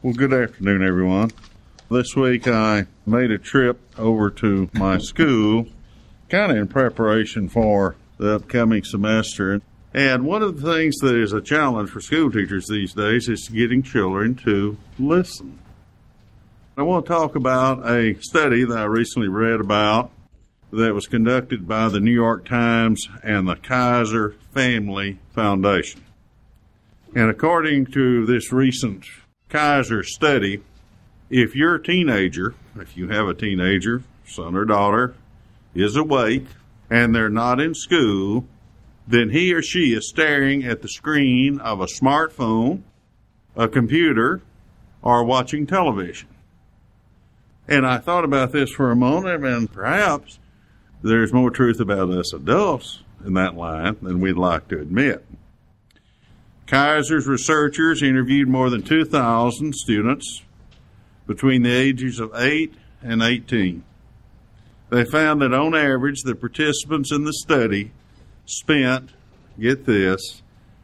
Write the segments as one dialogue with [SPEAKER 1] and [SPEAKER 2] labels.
[SPEAKER 1] Well, good afternoon, everyone. This week I made a trip over to my school, kind of in preparation for the upcoming semester. And one of the things that is a challenge for school teachers these days is getting children to listen. I want to talk about a study that I recently read about that was conducted by the New York Times and the Kaiser Family Foundation. And according to this recent Kaiser study, if your teenager, if you have a teenager, son or daughter, is awake and they're not in school, then he or she is staring at the screen of a smartphone, a computer, or watching television. And I thought about this for a moment, and perhaps there's more truth about us adults in that line than we'd like to admit. Kaiser's researchers interviewed more than 2,000 students between the ages of 8 and 18. They found that on average, the participants in the study spent, get this,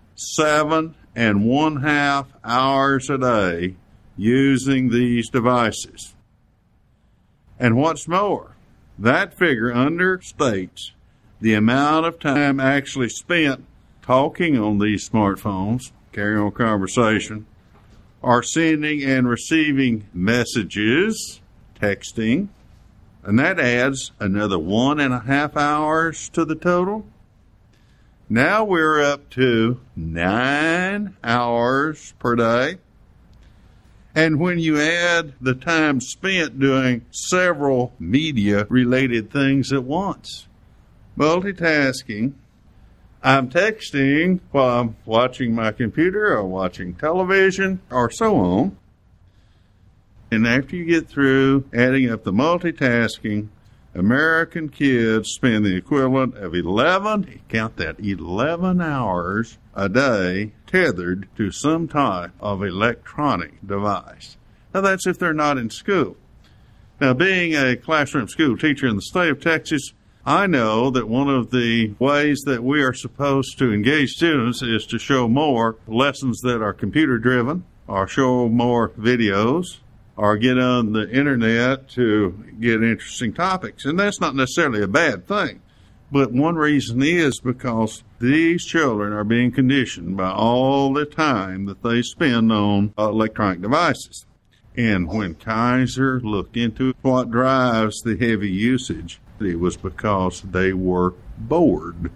[SPEAKER 1] 7.5 hours a day using these devices. And what's more, that figure understates the amount of time actually spent talking on these smartphones, carrying on conversation, or sending and receiving messages, texting, and that adds another 1.5 hours to the total. Now we're up to 9 hours per day. And when you add the time spent doing several media-related things at once, multitasking, I'm texting while I'm watching my computer or watching television or so on. And after you get through adding up the multitasking, American kids spend the equivalent of 11 hours a day tethered to some type of electronic device. Now, that's if they're not in school. Now, being a classroom school teacher in the state of Texas, I know that one of the ways that we are supposed to engage students is to show more lessons that are computer-driven, or show more videos, or get on the internet to get interesting topics. And that's not necessarily a bad thing. But one reason is because these children are being conditioned by all the time that they spend on electronic devices. And when Kaiser looked into what drives the heavy usage, it was because they were bored.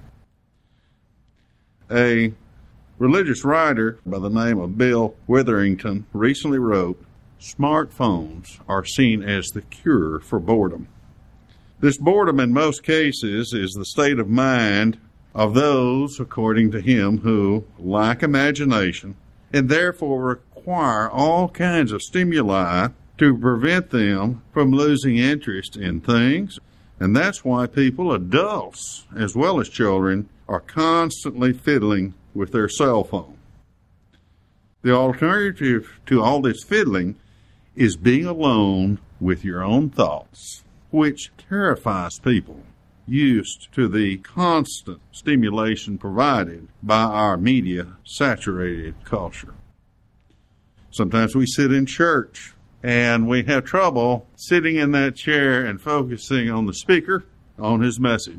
[SPEAKER 1] A religious writer by the name of Bill Witherington recently wrote, "Smartphones are seen as the cure for boredom." This boredom in most cases is the state of mind of those, according to him, who lack imagination and therefore require all kinds of stimuli to prevent them from losing interest in things. And that's why people, adults as well as children, are constantly fiddling with their cell phone. The alternative to all this fiddling is being alone with your own thoughts, which terrifies people used to the constant stimulation provided by our media-saturated culture. Sometimes we sit in church and we have trouble sitting in that chair and focusing on the speaker, on his message.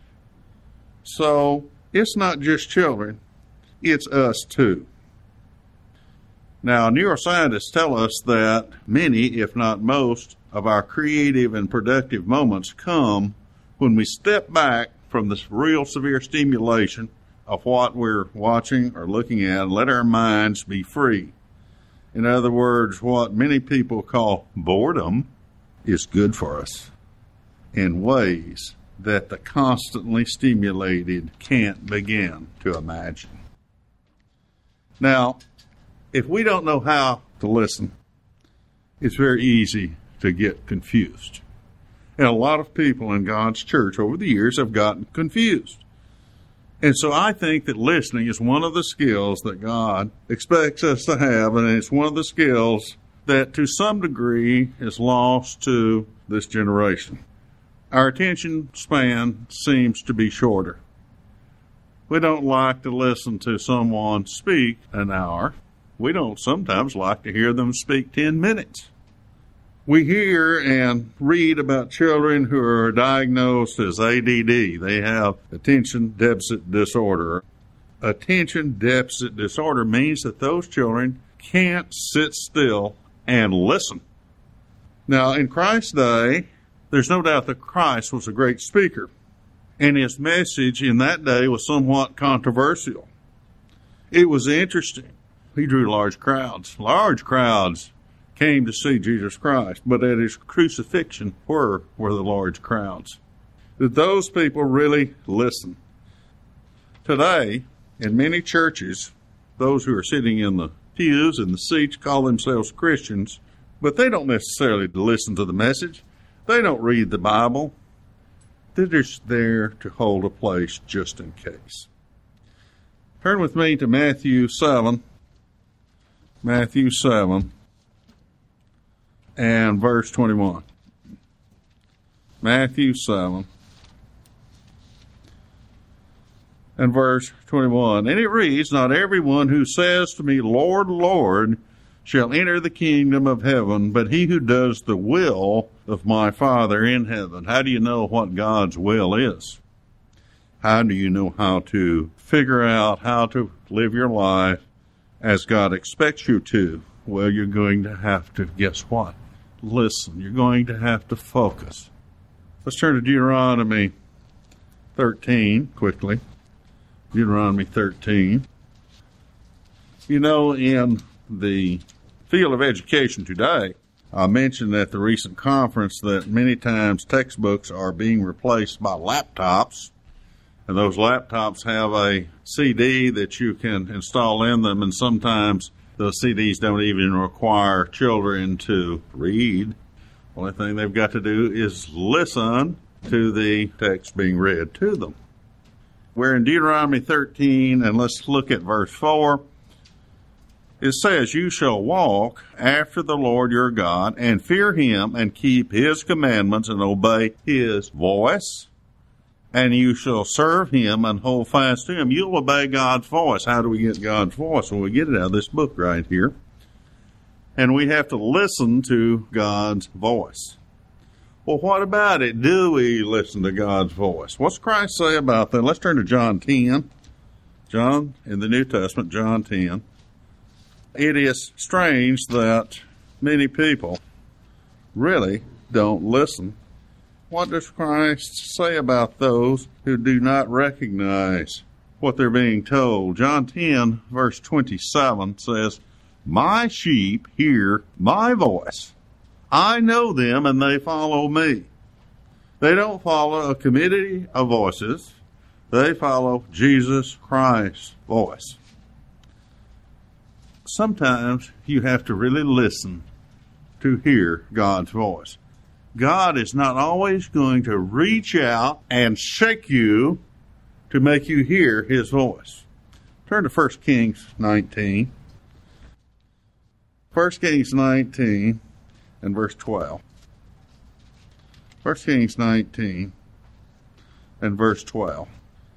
[SPEAKER 1] So it's not just children, it's us too. Now, neuroscientists tell us that many, if not most, of our creative and productive moments come when we step back from this real severe stimulation of what we're watching or looking at and let our minds be free. In other words, what many people call boredom is good for us in ways that the constantly stimulated can't begin to imagine. Now, if we don't know how to listen, it's very easy to get confused. And a lot of people in God's church over the years have gotten confused. And so I think that listening is one of the skills that God expects us to have, and it's one of the skills that to some degree is lost to this generation. Our attention span seems to be shorter. We don't like to listen to someone speak an hour. We don't sometimes like to hear them speak 10 minutes. We hear and read about children who are diagnosed as ADD. They have attention deficit disorder. Attention deficit disorder means that those children can't sit still and listen. Now, in Christ's day, there's no doubt that Christ was a great speaker, and his message in that day was somewhat controversial. It was interesting. He drew large crowds. Large crowds came to see Jesus Christ, but at his crucifixion were the large crowds. Did those people really listen? Today, in many churches, those who are sitting in the pews and the seats call themselves Christians, but they don't necessarily listen to the message. They don't read the Bible. They're just there to hold a place just in case. Turn with me to Matthew 7. Matthew 7 and verse 21. Matthew 7 and verse 21. And it reads, "Not everyone who says to me, Lord, Lord, shall enter the kingdom of heaven, but he who does the will of my Father in heaven." How do you know what God's will is? How do you know how to figure out how to live your life as God expects you to? Well, you're going to have to, guess what? Listen. You're going to have to focus. Let's turn to Deuteronomy 13 quickly. Deuteronomy 13. You know, in the field of education today, I mentioned at the recent conference that many times textbooks are being replaced by laptops, and those laptops have a CD that you can install in them, and sometimes those CDs don't even require children to read. The only thing they've got to do is listen to the text being read to them. We're in Deuteronomy 13, and let's look at verse 4. It says, "You shall walk after the Lord your God, and fear him, and keep his commandments, and obey his voice. And you shall serve him and hold fast to him." You'll obey God's voice. How do we get God's voice? Well, we get it out of this book right here. And we have to listen to God's voice. Well, what about it? Do we listen to God's voice? What's Christ say about that? Let's turn to John 10. John, in the New Testament, John 10. It is strange that many people really don't listen. What does Christ say about those who do not recognize what they're being told? John 10, verse 27 says, "My sheep hear my voice. I know them and they follow me." They don't follow a committee of voices. They follow Jesus Christ's voice. Sometimes you have to really listen to hear God's voice. God is not always going to reach out and shake you to make you hear his voice. Turn to 1 Kings 19. 1 Kings 19 and verse 12. 1 Kings 19 and verse 12.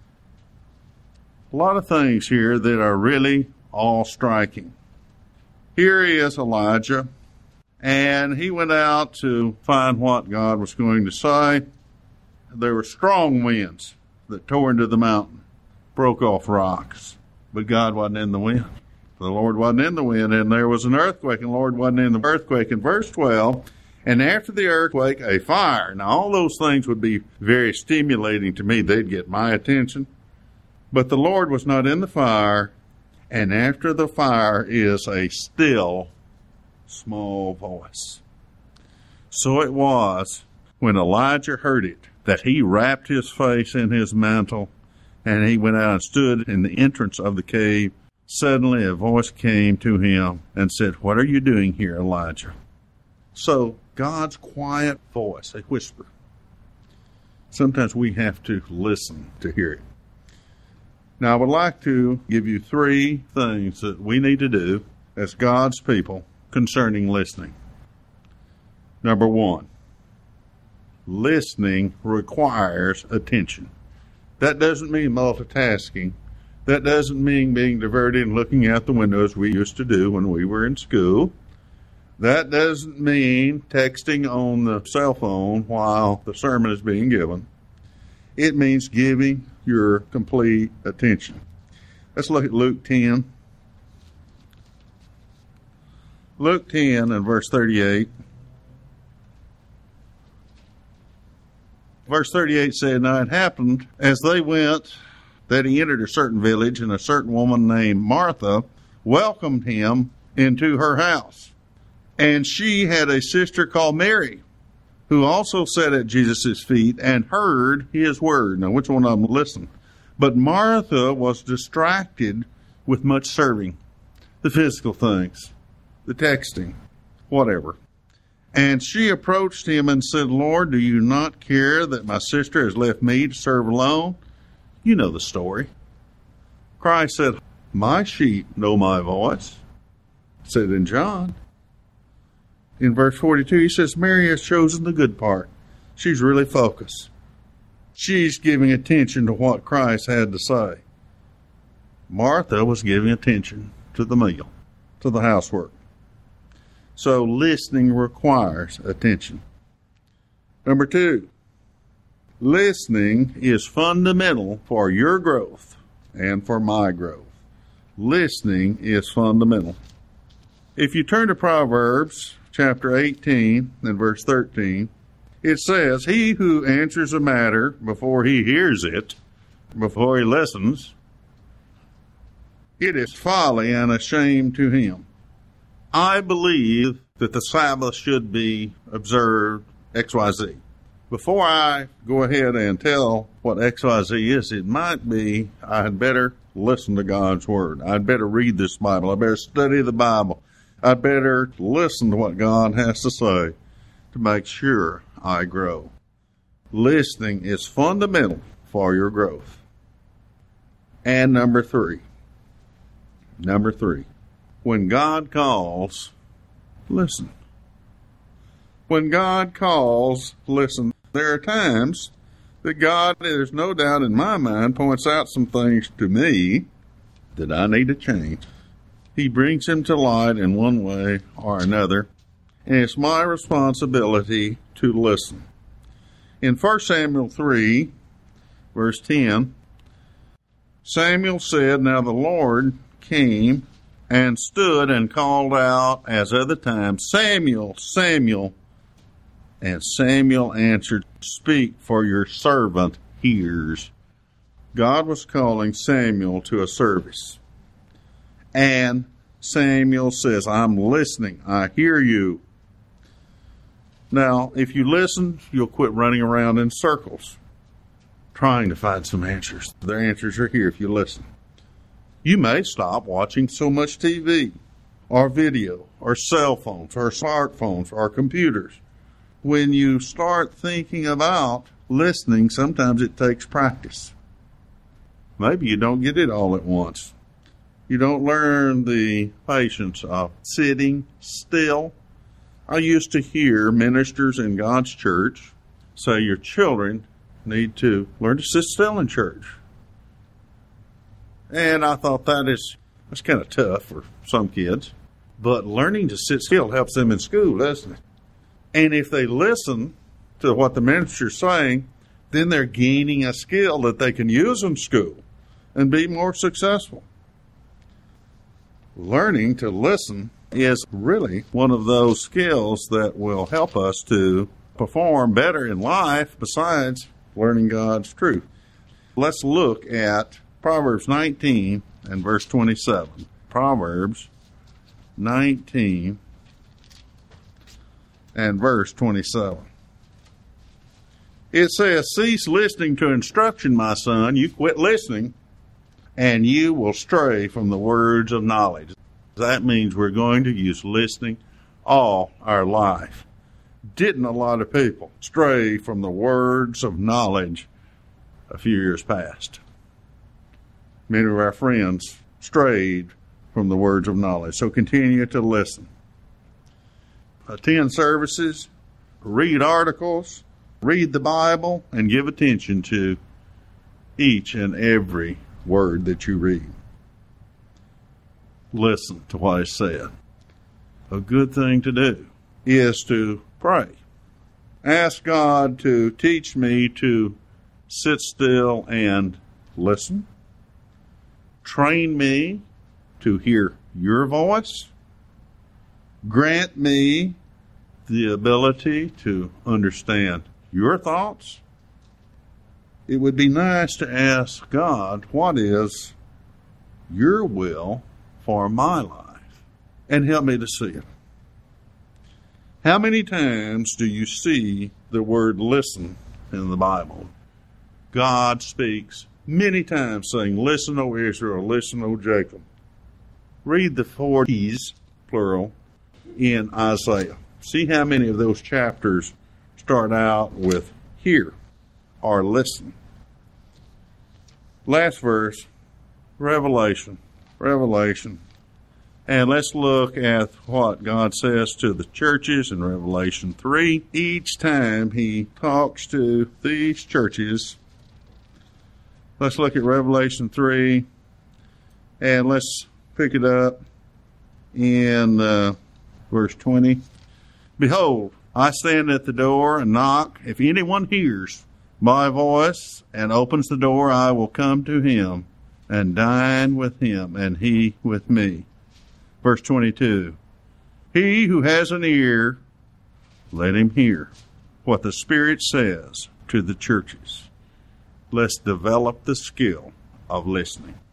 [SPEAKER 1] A lot of things here that are really all striking. Here is Elijah, and he went out to find what God was going to say. There were strong winds that tore into the mountain, broke off rocks, but God wasn't in the wind. The Lord wasn't in the wind, and there was an earthquake, and the Lord wasn't in the earthquake. In verse 12, "And after the earthquake, a fire." Now, all those things would be very stimulating to me. They'd get my attention. But the Lord was not in the fire, and after the fire is a still, small voice. So it was when Elijah heard it that he wrapped his face in his mantle, and he went out and stood in the entrance of the cave. Suddenly a voice came to him and said, "What are you doing here, Elijah?" So God's quiet voice, a whisper. Sometimes we have to listen to hear it. Now, I would like to give you 3 things that we need to do as God's people concerning listening. Number 1, listening requires attention. That doesn't mean multitasking. That doesn't mean being diverted and looking out the window as we used to do when we were in school. That doesn't mean texting on the cell phone while the sermon is being given. It means giving your complete attention. Let's look at Luke 10. Luke 10 and verse 38. Verse 38 said, "Now it happened as they went that he entered a certain village, and a certain woman named Martha welcomed him into her house. And she had a sister called Mary, who also sat at Jesus' feet and heard his word." Now, which one of them listened? But Martha was distracted with much serving, the physical things, the texting, whatever. And she approached him and said, "Lord, do you not care that my sister has left me to serve alone?" You know the story. Christ said, "My sheep know my voice," said in John. In verse 42, he says, "Mary has chosen the good part." She's really focused. She's giving attention to what Christ had to say. Martha was giving attention to the meal, to the housework. So listening requires attention. Number 2, listening is fundamental for your growth and for my growth. Listening is fundamental. If you turn to Proverbs chapter 18 and verse 13, it says, "He who answers a matter before he hears it, before he listens, it is folly and a shame to him." I believe that the Sabbath should be observed XYZ. Before I go ahead and tell what XYZ is, it might be I had better listen to God's Word. I'd better read this Bible. I better study the Bible. I'd better listen to what God has to say to make sure I grow. Listening is fundamental for your growth. And number 3, when God calls, listen. When God calls, listen. There are times that God, there's no doubt in my mind, points out some things to me that I need to change. He brings them to light in one way or another, and it's my responsibility to listen. In 1 Samuel 3, verse 10, Samuel said, "Now the Lord came and stood and called out as other times, 'Samuel, Samuel.' And Samuel answered, 'Speak, for your servant hears.'" God was calling Samuel to a service. And Samuel says, "I'm listening. I hear you." Now, if you listen, you'll quit running around in circles trying to find some answers. The answers are here if you listen. You may stop watching so much TV or video or cell phones or smartphones or computers. When you start thinking about listening, sometimes it takes practice. Maybe you don't get it all at once. You don't learn the patience of sitting still. I used to hear ministers in God's church say your children need to learn to sit still in church. And I thought that's kind of tough for some kids. But learning to sit still helps them in school, doesn't it? And if they listen to what the minister's saying, then they're gaining a skill that they can use in school and be more successful. Learning to listen is really one of those skills that will help us to perform better in life besides learning God's truth. Let's look at Proverbs 19 and verse 27. Proverbs 19 and verse 27. It says, "Cease listening to instruction, my son. You quit listening, and you will stray from the words of knowledge." That means we're going to use listening all our life. Didn't a lot of people stray from the words of knowledge a few years past? Many of our friends strayed from the words of knowledge. So continue to listen. Attend services, read articles, read the Bible, and give attention to each and every word that you read. Listen to what is said. A good thing to do is to pray. Ask God to teach me to sit still and listen. Train me to hear your voice. Grant me the ability to understand your thoughts. It would be nice to ask God, what is your will for my life? And help me to see it. How many times do you see the word listen in the Bible? God speaks many times saying, listen, O Israel, listen, O Jacob. Read the 4 T's, plural, in Isaiah. See how many of those chapters start out with hear or listen. Last verse, Revelation. And let's look at what God says to the churches in Revelation 3. Each time he talks to these churches, let's look at Revelation 3, and let's pick it up in verse 20. Behold, I stand at the door and knock. If anyone hears my voice and opens the door, I will come to him and dine with him, and he with me. Verse 22, he who has an ear, let him hear what the Spirit says to the churches. Let's develop the skill of listening.